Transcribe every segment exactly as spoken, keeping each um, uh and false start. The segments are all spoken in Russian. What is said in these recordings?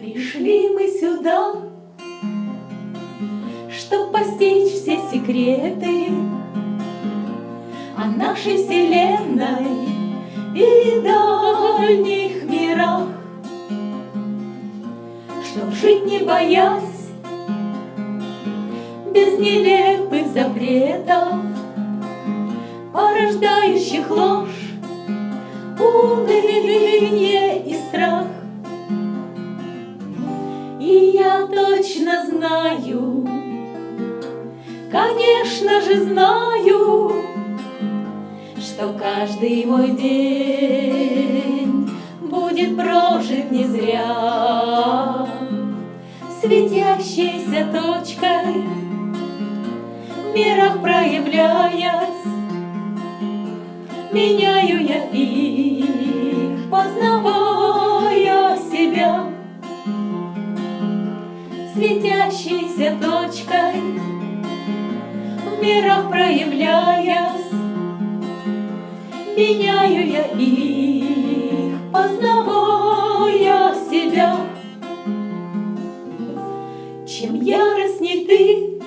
Пришли мы сюда, чтоб постичь все секреты о нашей вселенной и дальних мирах, чтоб жить не боясь, без нелепых запретов, порождающих ложь, уныние и страх. И я точно знаю, конечно же знаю, что каждый мой день будет прожит не зря. Светящейся точкой в мирах проявляясь, меняю я их, познавая себя. Светящейся точкой в мирах проявляясь, меняю я их, познавая себя. Чем яростней ты,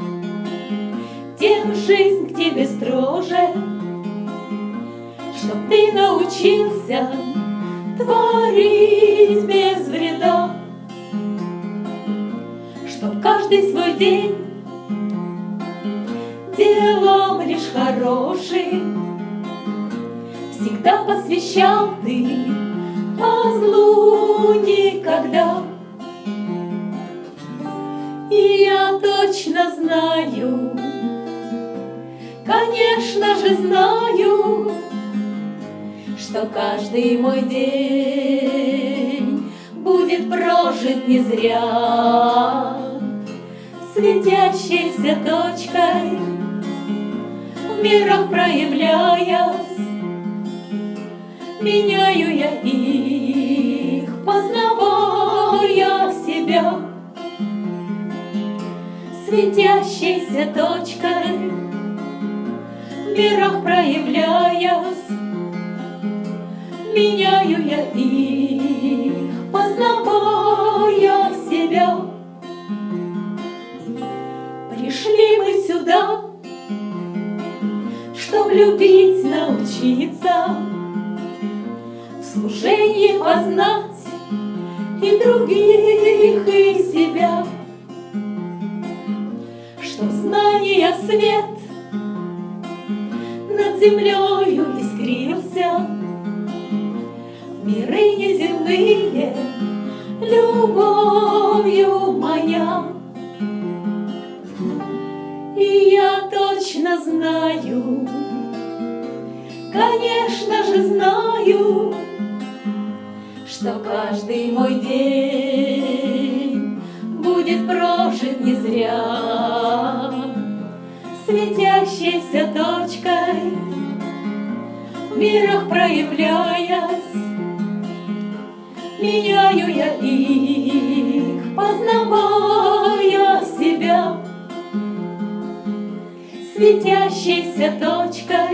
тем жизнь к тебе строже, чтоб ты научился творить без вреда, чтоб каждый свой день делом лишь хорошим всегда посвящал ты, по злу никогда. И я точно знаю, конечно же знаю, что каждый мой день будет прожит не зря. Светящейся точкой в мирах проявляясь, меняю я их, познавая себя. Светящейся точкой в мирах проявляясь, меняю я их, познавая себя. Пришли мы сюда, чтоб любить научиться, в служении познать и других, и себя, чтоб знания свет над землею искрился, в миры неземные любовью маня. И я точно знаю, конечно же знаю, что каждый мой день будет прожит не зря. Светящейся точкой в мирах проявляясь, меняю я их, познавая себя. Светящейся точкой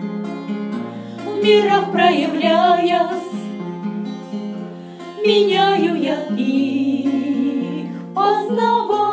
в мирах проявляясь, меняю я их, познавая